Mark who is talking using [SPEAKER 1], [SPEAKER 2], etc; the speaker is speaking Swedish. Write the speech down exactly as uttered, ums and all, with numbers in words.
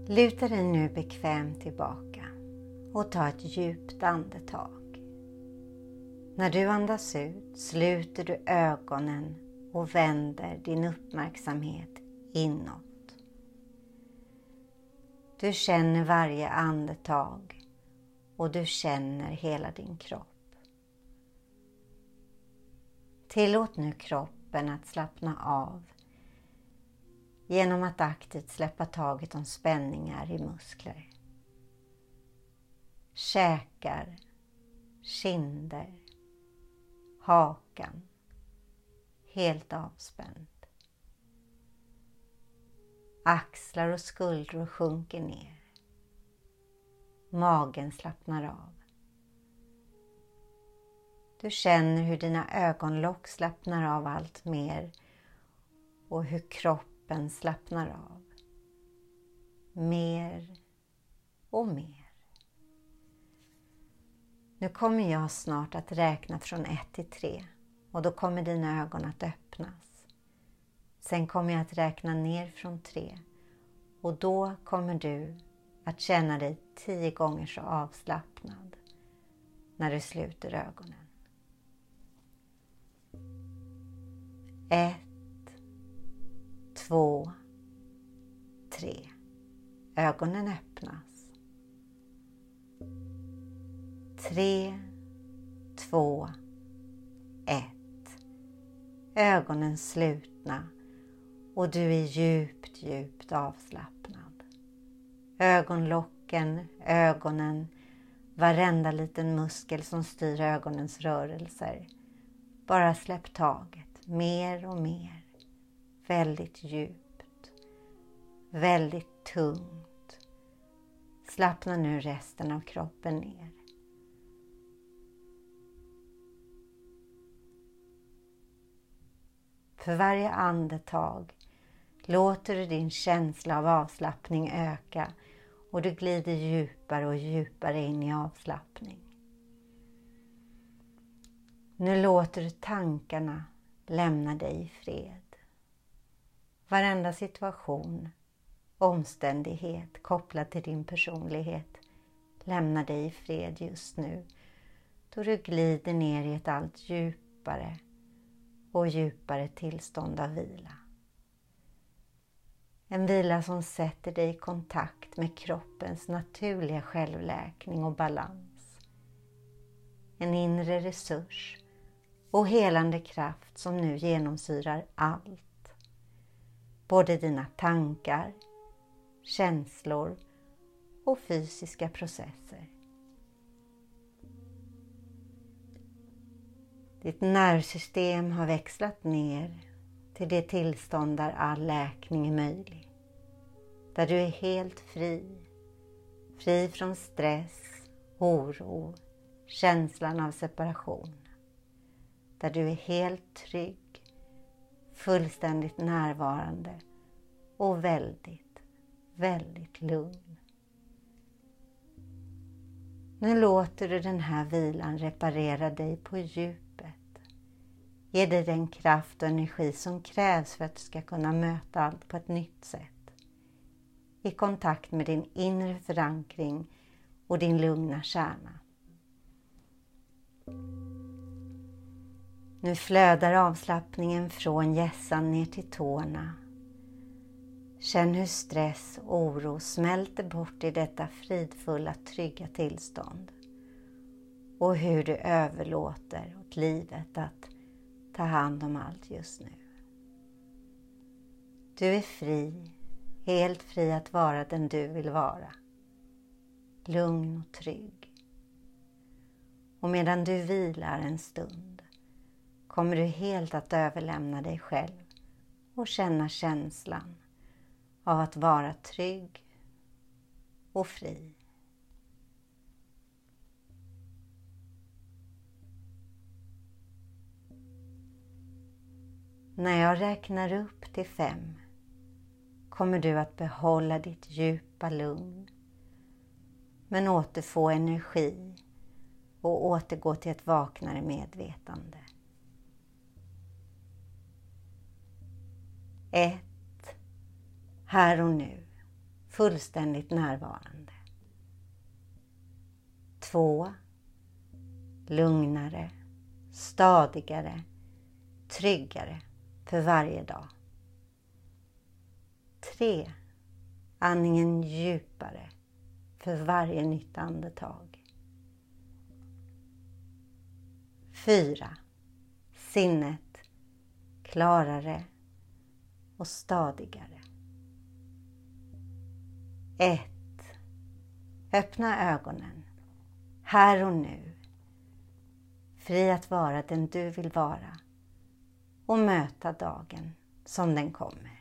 [SPEAKER 1] Luta dig nu bekvämt tillbaka och ta ett djupt andetag. När du andas ut sluter du ögonen och vänder din uppmärksamhet inåt. Du känner varje andetag och du känner hela din kropp. Tillåt nu kroppen att slappna av genom att aktivt släppa taget om spänningar i muskler, käkar, kinder, hakan, helt avspänd. Axlar och skuldror sjunker ner. Magen slappnar av. Du känner hur dina ögonlock slappnar av allt mer och hur kroppen slappnar av. Mer och mer. Nu kommer jag snart att räkna från ett till tre och då kommer dina ögon att öppnas. Sen kommer jag att räkna ner från tre och då kommer du att känna dig tio gånger så avslappnad när du sluter ögonen. Ett, två, tre. Ögonen öppnas. Tre, två, ett. Ögonen slutna och du är djupt, djupt avslappnad. Ögonlocken, ögonen, varenda liten muskel som styr ögonens rörelser. Bara släpp taget, mer och mer. Väldigt djupt, väldigt tungt. Slappna nu resten av kroppen ner. För varje andetag låter du din känsla av avslappning öka och du glider djupare och djupare in i avslappning. Nu låter du tankarna lämna dig i fred. Varenda situation, omständighet kopplad till din personlighet lämnar dig i fred just nu då du glider ner i ett allt djupare och djupare tillstånd av vila. En vila som sätter dig i kontakt med kroppens naturliga självläkning och balans. En inre resurs och helande kraft som nu genomsyrar allt. Både dina tankar, känslor och fysiska processer. Ditt nervsystem har växlat ner till det tillstånd där all läkning är möjlig. Där du är helt fri. Fri från stress, oro, känslan av separation. Där du är helt trygg, fullständigt närvarande och väldigt, väldigt lugn. Nu låter du den här vilan reparera dig på djupet. Ge dig den kraft och energi som krävs för att du ska kunna möta allt på ett nytt sätt. I kontakt med din inre förankring och din lugna kärna. Nu flödar avslappningen från hjässan ner till tårna. Känn hur stress och oro smälter bort i detta fridfulla, trygga tillstånd. Och hur du överlåter åt livet att ta hand om allt just nu. Du är fri, helt fri att vara den du vill vara. Lugn och trygg. Och medan du vilar en stund kommer du helt att överlämna dig själv och känna känslan av att vara trygg och fri. När jag räknar upp till fem kommer du att behålla ditt djupa lugn men återfå energi och återgå till ett vaknare medvetande. Ett, här och nu, fullständigt närvarande. Två. Lugnare, stadigare, tryggare för varje dag. Tre. Andningen djupare för varje nytt andetag. Fyra. Sinnet klarare och stadigare. Ett. Öppna ögonen, här och nu. Fri att vara den du vill vara och möta dagen som den kommer.